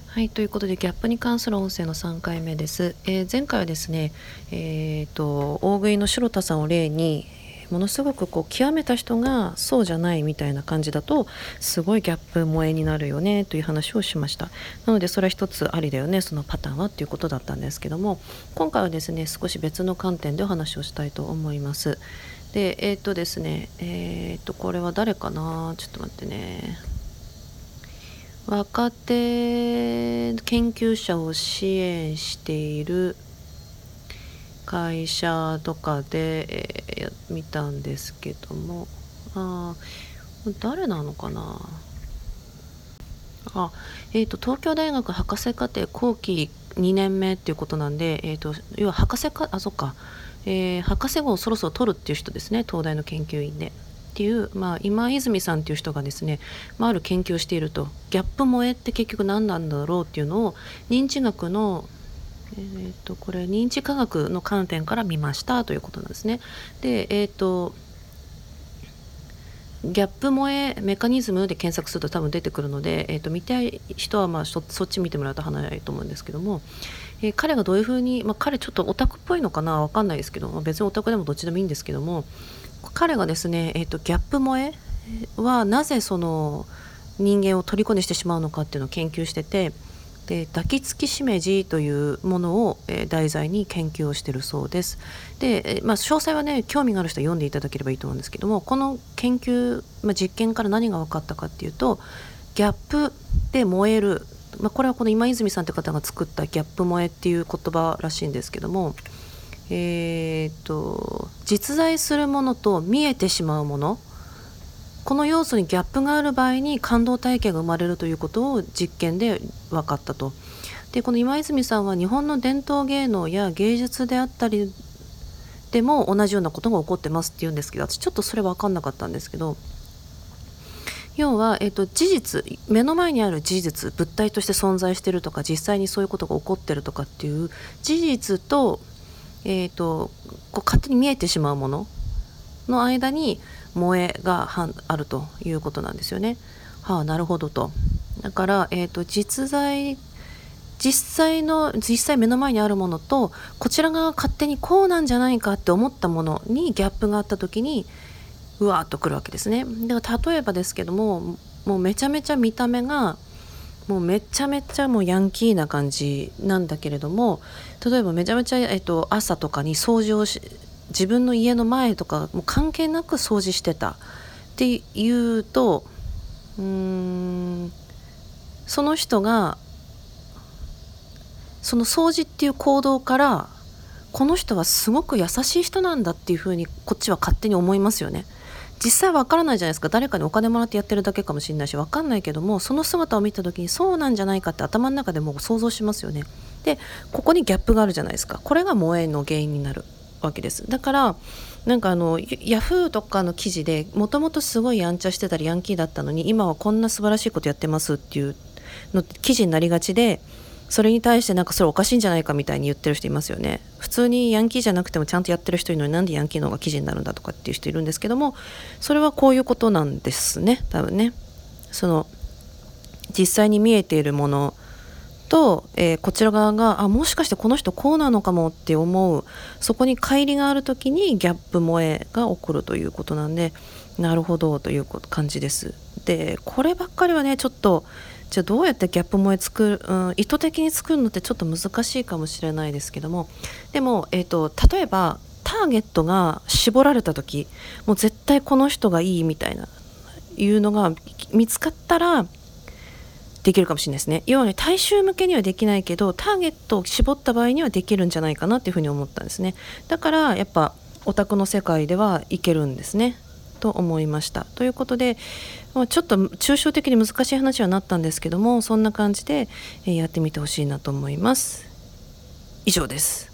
はい、ということでギャップに関する音声の3回目です。前回はですね、大食いの白田さんを例にものすごく極めた人がそうじゃないみたいな感じだとすごいギャップ萌えになるよねという話をしました。なのでそれは一つありだよね、そのパターンはっていうことだったんですけども、今回はですね少し別の観点でお話をしたいと思います。でですねこれは誰かな、ちょっと待ってね。若手研究者を支援している会社とかで、見たんですけども、誰なのかな。東京大学博士課程後期2年目っていうことなんで、要は博士課、そっか、博士号をそろそろ取るっていう人ですね、東大の研究員で。っていう、今泉さんっていう人がですね、ある研究をしていると、ギャップ萌えって結局何なんだろうっていうのを認知学のこれ認知科学の観点から見ましたということなんですね。でギャップ萌えメカニズムで検索すると多分出てくるので、見たい人はそっち見てもらうと早いと思うんですけども、彼がどういうふうに、彼ちょっとオタクっぽいのかな、分かんないですけど、別にオタクでもどっちでもいいんですけども、彼がですね、ギャップ萌えはなぜその人間を虜にしてしまうのかっていうのを研究してて、で抱きつきしめじというものを、題材に研究をしているそうです。で、詳細はね興味がある人は読んでいただければいいと思うんですけども、この研究、実験から何が分かったかっていうと、ギャップで燃える、これはこの今泉さんという方が作ったギャップ萌えっていう言葉らしいんですけども、実在するものと見えてしまうもの、この要素にギャップがある場合に感動体験が生まれるということを実験で分かったと。でこの今泉さんは日本の伝統芸能や芸術であったりでも同じようなことが起こってますっていうんですけど、私ちょっとそれ分かんなかったんですけど、要は、事実、目の前にある事実、物体として存在しているとか、実際にそういうことが起こってるとかっていう事実と、勝手に見えてしまうものの間に萌えがあるということなんですよね。なるほどと。だから、実際目の前にあるものと、こちらが勝手にこうなんじゃないかって思ったものにギャップがあった時にうわーっとくるわけですね。だから例えばですけども、もうめちゃめちゃ見た目がもうめちゃめちゃもうヤンキーな感じなんだけれども、例えばめちゃめちゃ、朝とかに掃除を自分の家の前とかもう関係なく掃除してたっていうと、その人がその掃除っていう行動から、この人はすごく優しい人なんだっていうふうにこっちは勝手に思いますよね。実際わからないじゃないですか。誰かにお金もらってやってるだけかもしれないし、わかんないけども、その姿を見た時にそうなんじゃないかって頭の中でもう想像しますよね。でここにギャップがあるじゃないですか。これが萌えの原因になるわけです。だからなんかヤフーとかの記事でもともとすごいやんちゃしてたりヤンキーだったのに今はこんな素晴らしいことやってますっていうの記事になりがちで、それに対してなんかそれおかしいんじゃないかみたいに言ってる人いますよね。普通にヤンキーじゃなくてもちゃんとやってる人いるのになんでヤンキーの方が記事になるんだとかっていう人いるんですけども、それはこういうことなんですね、多分ね。その実際に見えているものと、こちら側がもしかしてこの人こうなのかもって思う、そこに乖離がある時にギャップ萌えが起こるということなんで、なるほどという感じです。でこればっかりはねちょっと、じゃあどうやってギャップ萌え意図的に作るのってちょっと難しいかもしれないですけども、でも、例えばターゲットが絞られた時、もう絶対この人がいいみたいないうのが見つかったらできるかもしれないですね。要はね、大衆向けにはできないけどターゲットを絞った場合にはできるんじゃないかなっていうふうに思ったんですね。だからやっぱオタクの世界ではいけるんですねと思いました。ということで、ちょっと抽象的に難しい話はなったんですけども、そんな感じでやってみてほしいなと思います。以上です。